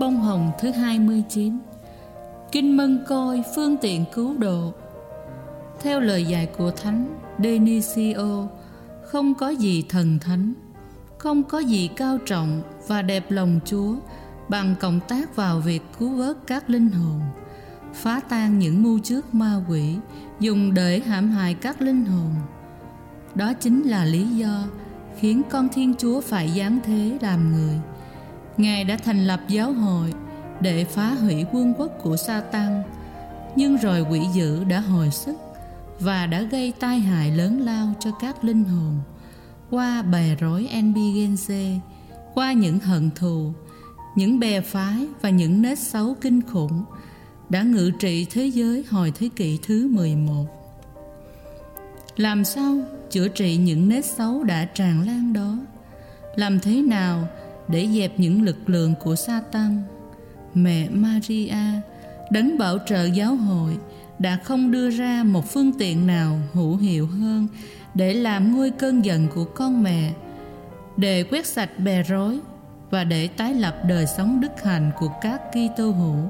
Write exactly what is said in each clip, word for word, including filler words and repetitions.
bông hồng thứ hai mươi chín. Kinh Mân Côi phương tiện cứu độ. Theo lời dạy của Thánh Dionisio, không có gì thần thánh, không có gì cao trọng và đẹp lòng Chúa bằng cộng tác vào việc cứu vớt các linh hồn, phá tan những mưu trước ma quỷ dùng để hãm hại các linh hồn. Đó chính là lý do khiến con Thiên Chúa phải giáng thế làm người. Ngài đã thành lập giáo hội để phá hủy vương quốc của Sa-tan, nhưng rồi quỷ dữ đã hồi sức và đã gây tai hại lớn lao cho các linh hồn qua bè rối Albigense, qua những hận thù, những bè phái và những nết xấu kinh khủng đã ngự trị thế giới hồi thế kỷ thứ mười một. Làm sao chữa trị những nết xấu đã tràn lan đó? Làm thế nào để dẹp những lực lượng của Sa-tan? Mẹ Maria, đấng bảo trợ giáo hội, đã không đưa ra một phương tiện nào hữu hiệu hơn để làm nguôi cơn giận của con mẹ, để quét sạch bè rối và để tái lập đời sống đức hạnh của các Kitô hữu.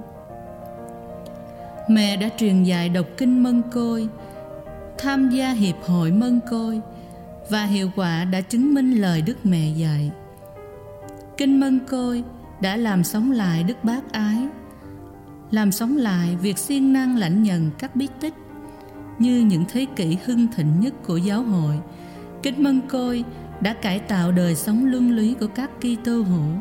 Mẹ đã truyền dạy đọc kinh Mân Côi, tham gia hiệp hội Mân Côi, và hiệu quả đã chứng minh lời Đức Mẹ dạy. Kinh Mân Côi đã làm sống lại đức bác ái, làm sống lại việc siêng năng lãnh nhận các bí tích. Như những thế kỷ hưng thịnh nhất của giáo hội, Kinh Mân Côi đã cải tạo đời sống luân lý của các Kitô hữu.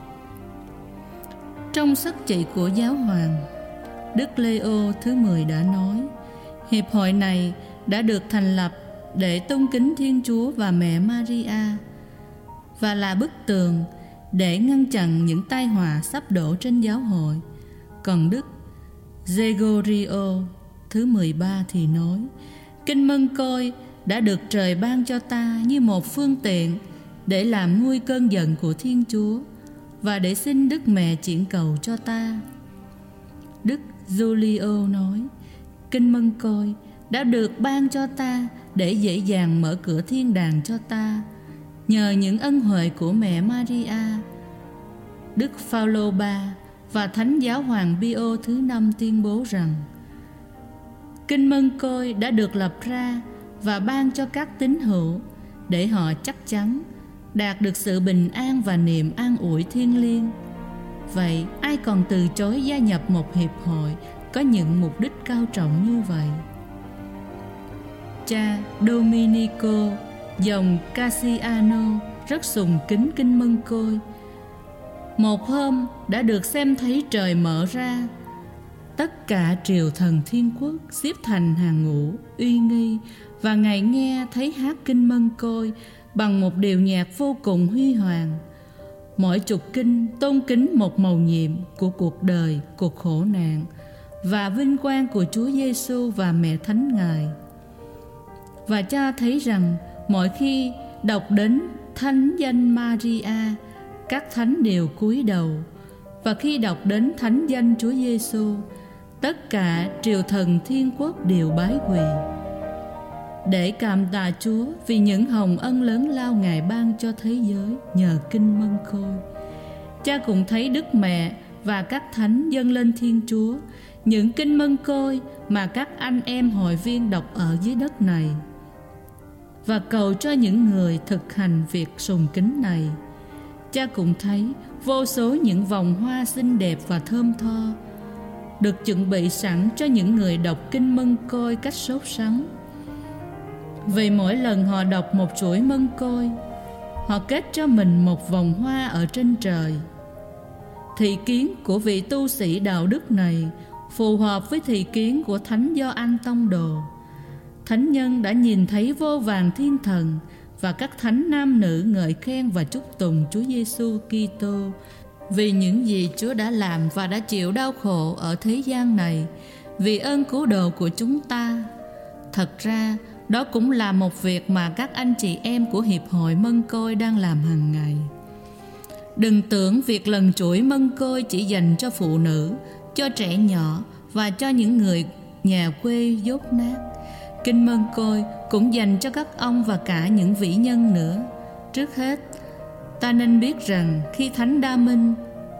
Trong sách chỉ của giáo hoàng, Đức Leo thứ mười đã nói, hiệp hội này đã được thành lập để tôn kính Thiên Chúa và mẹ Maria, và là bức tường để ngăn chặn những tai họa sắp đổ trên giáo hội. Còn Đức Gregorio thứ mười ba thì nói, Kinh Mân Côi đã được trời ban cho ta như một phương tiện để làm nguôi cơn giận của Thiên Chúa và để xin Đức Mẹ chuyển cầu cho ta. Đức Giulio nói, Kinh Mân Côi đã được ban cho ta để dễ dàng mở cửa thiên đàng cho ta nhờ những ân huệ của mẹ Maria. Đức Phaolô ba và Thánh Giáo hoàng Pio thứ năm tuyên bố rằng Kinh Mân Côi đã được lập ra và ban cho các tín hữu để họ chắc chắn đạt được sự bình an và niềm an ủi thiêng liêng. Vậy ai còn từ chối gia nhập một hiệp hội có những mục đích cao trọng như vậy? Cha Domenico dòng Cassiano rất sùng kính Kinh Mân Côi. Một hôm đã được xem thấy trời mở ra, tất cả triều thần thiên quốc xếp thành hàng ngũ uy nghi, và Ngài nghe thấy hát Kinh Mân Côi bằng một điệu nhạc vô cùng huy hoàng. Mỗi chục kinh tôn kính một mầu nhiệm của cuộc đời, cuộc khổ nạn và vinh quang của Chúa Giêsu và mẹ Thánh Ngài. Và cha thấy rằng mỗi khi đọc đến thánh danh Maria, các thánh đều cúi đầu, và khi đọc đến thánh danh Chúa Giêsu, tất cả triều thần thiên quốc đều bái quỳ để cảm tạ Chúa vì những hồng ân lớn lao Ngài ban cho thế giới nhờ Kinh Mân Côi. Cha cũng thấy Đức Mẹ và các thánh dâng lên Thiên Chúa những Kinh Mân Côi mà các anh em hội viên đọc ở dưới đất này, và cầu cho những người thực hành việc sùng kính này. Cha cũng thấy vô số những vòng hoa xinh đẹp và thơm tho được chuẩn bị sẵn cho những người đọc Kinh Mân Côi cách sốt sắng. Vì mỗi lần họ đọc một chuỗi Mân Côi, họ kết cho mình một vòng hoa ở trên trời. Thị kiến của vị tu sĩ đạo đức này phù hợp với thị kiến của Thánh Gioan Tông Đồ. Thánh nhân đã nhìn thấy vô vàn thiên thần và các thánh nam nữ ngợi khen và chúc tùng Chúa Giêsu Kitô vì những gì Chúa đã làm và đã chịu đau khổ ở thế gian này vì ơn cứu độ của chúng ta. Thật ra, đó cũng là một việc mà các anh chị em của Hiệp hội Mân Côi đang làm hàng ngày. Đừng tưởng việc lần chuỗi Mân Côi chỉ dành cho phụ nữ, cho trẻ nhỏ và cho những người nhà quê dốt nát. Kinh Mân Côi cũng dành cho các ông và cả những vĩ nhân nữa. Trước hết, ta nên biết rằng khi Thánh Đa Minh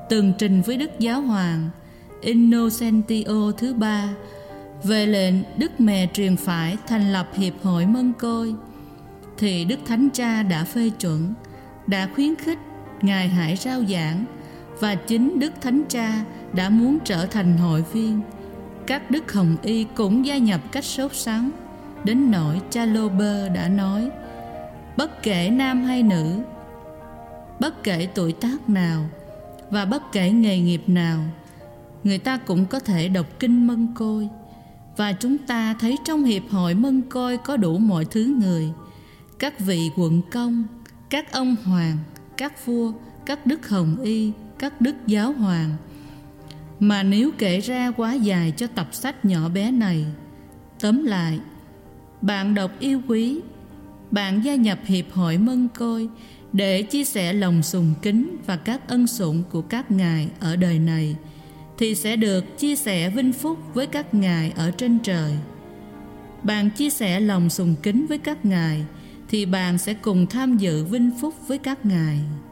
tường trình với Đức Giáo hoàng Innocentio thứ ba về lệnh Đức Mẹ truyền phải thành lập Hiệp hội Mân Côi, thì Đức Thánh Cha đã phê chuẩn, đã khuyến khích Ngài hãy rao giảng, và chính Đức Thánh Cha đã muốn trở thành hội viên. Các đức hồng y cũng gia nhập cách sốt sắng, đến nỗi cha Lô Bơ đã nói: bất kể nam hay nữ, bất kể tuổi tác nào và bất kể nghề nghiệp nào, người ta cũng có thể đọc kinh Mân Côi. Và chúng ta thấy trong Hiệp hội Mân Côi có đủ mọi thứ người: các vị quận công, các ông hoàng, các vua, các đức hồng y, các đức giáo hoàng. Mà nếu kể ra quá dài cho tập sách nhỏ bé này, tóm lại, bạn đọc yêu quý, bạn gia nhập Hiệp hội Mân Côi để chia sẻ lòng sùng kính và các ân sủng của các ngài ở đời này, thì sẽ được chia sẻ vinh phúc với các ngài ở trên trời. Bạn chia sẻ lòng sùng kính với các ngài, thì bạn sẽ cùng tham dự vinh phúc với các ngài.